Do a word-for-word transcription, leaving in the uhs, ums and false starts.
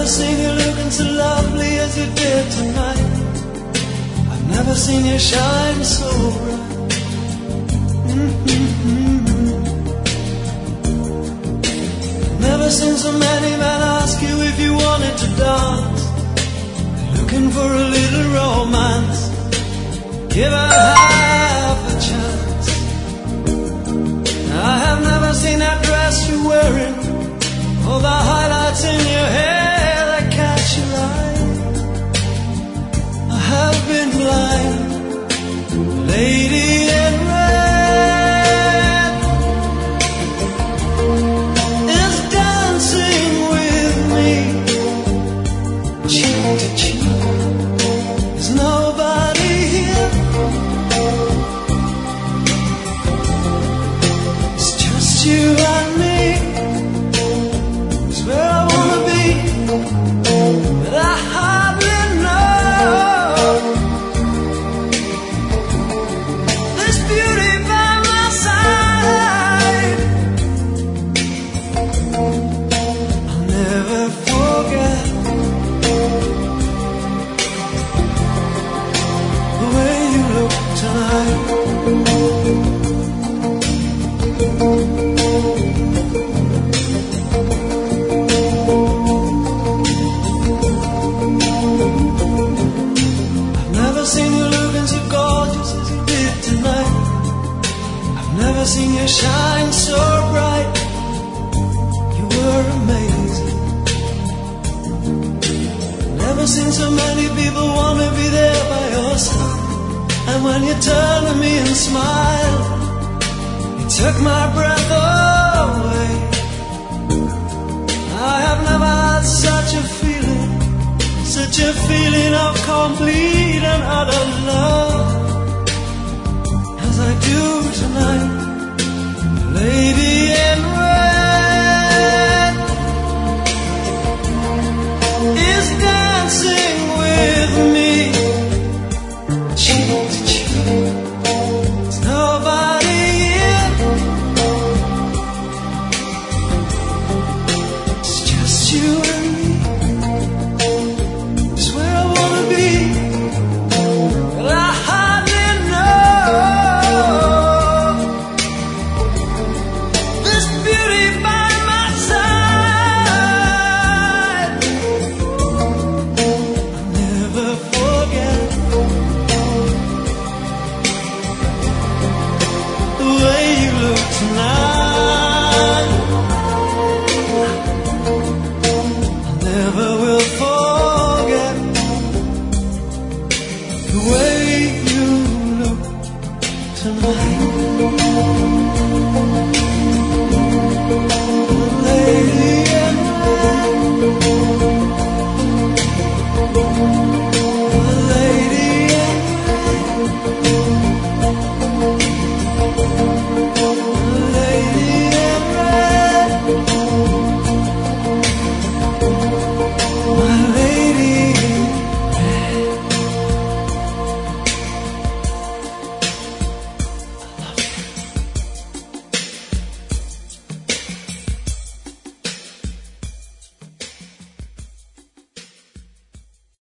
seen you looking so lovely as you did tonight. I've never seen you shine so bright. Mm-hmm. Never seen so many men ask you if you wanted to dance. Looking for a little romance. Give her half a chance. I have never seen that dress you're wearing, or the highlights in your hair that catch your eye. I have been blind, lady in red is dancing with me, cheek to cheek. There's nobody here, it's just you and me. It's where I wanna be, but I hardly know. This beauty by my side, I'll never forget the way you look tonight. I've never seen you looking so gorgeous as you did tonight. I've never seen you shine so bright. You were amazing. Never seen so many people want to be there by your side. And when you turned to me and smiled, you took my breath away. I have never had such a feeling, such a feeling of complete and utter love as I do tonight, lady.